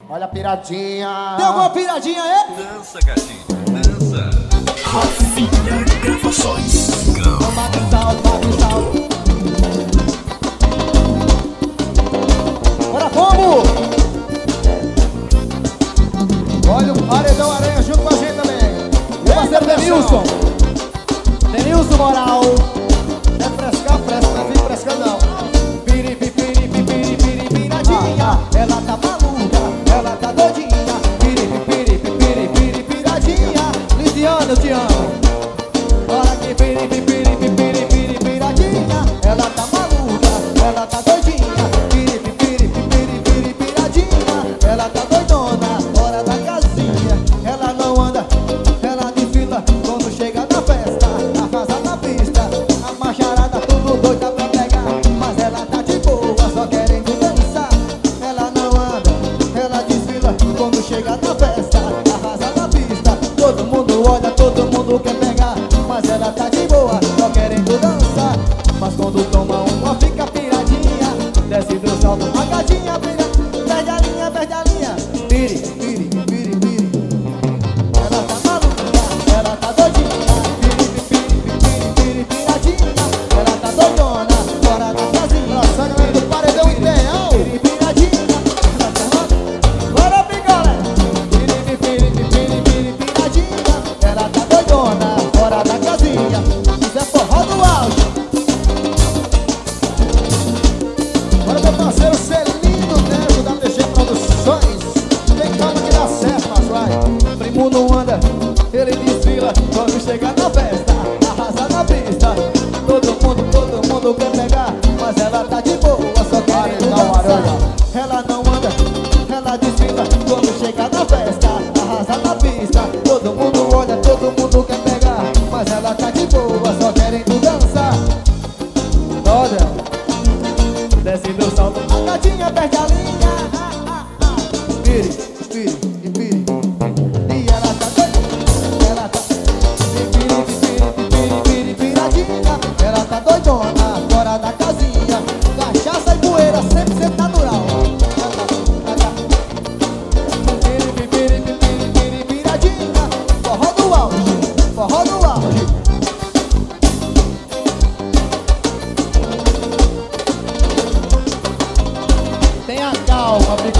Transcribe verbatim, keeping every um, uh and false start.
Olha a piradinha. Tem alguma piradinha aí? Dança, gatinho, dança. Rafinha Gravações. Bate salto, bate salto. Bora como? Olha o paredão aranha junto com a gente também. Meu parceiro Denilson. Denilson Moral. É frescar, fresca, não é vir fresca não. Piripi, piripi, piripi, piradinha. Ela tá maluca, ela tá doidinha. Piripi, piripi, piripi, piradinha. Lisiane, eu te amo. Bora aqui, piripi, piripi, piripi, piradinha. Ela tá maluca, ela tá doidinha. Piripi, piripi, piripi, piradinha. Ela tá doidona, fora da casinha. Ela não anda, ela desfila quando chega na festa. Arrasa na pista, a macharada tudo doida pra pegar. Mas ela tá de boa, só querendo dançar. Ela não anda, ela desfila quando chega na festa. Arrasa na pista, todo mundo olha, todo mundo quer pegar. Mas ela tá de boa, só querendo dançar. Mas quando toma uma fica piradinha. Desce do salto, a gatinha pira. Perde a linha, perde a linha. Piri, piri, piri, piri. Ela tá maluca, ela tá doidinha. Piri, piri, piri, piri, piradinha. Ela tá doidona, fora da casinha. Nossa, galera do paredão ideal. Piri, piradinha. Ela tá maluca. Bora, pigolé. Piri, piri, piri, piri, piradinha. Ela tá doidona, fora da casinha. Isso é forró do auge. Olha meu parceiro Celino Neto da T G Produções. Tem calma que dá certo, mas vai. Primo não anda, ele desfila quando chega na festa. Arrasa na pista, todo mundo, todo mundo quer pegar. Mas ela tá de boa, só querendo Paredão dançar. aranha. Ela não anda, ela desfila quando chega na festa. Arrasa na pista, todo mundo olha, todo mundo quer pegar. Mas ela tá de boa, só querendo dançar. Olha, desce do salto, a gatinha perde a linha. Ah, ah, ah. Piri, piri, e piri. E ela tá doidona, ela tá piri, piri, piri, piri, piradinha. Ela tá doidona, fora da casinha. Cachaça e poeira, cem por cento natural. Piri, piri, piri, piri, piradinha. Forró do auge, forró do auge. Tenha calma,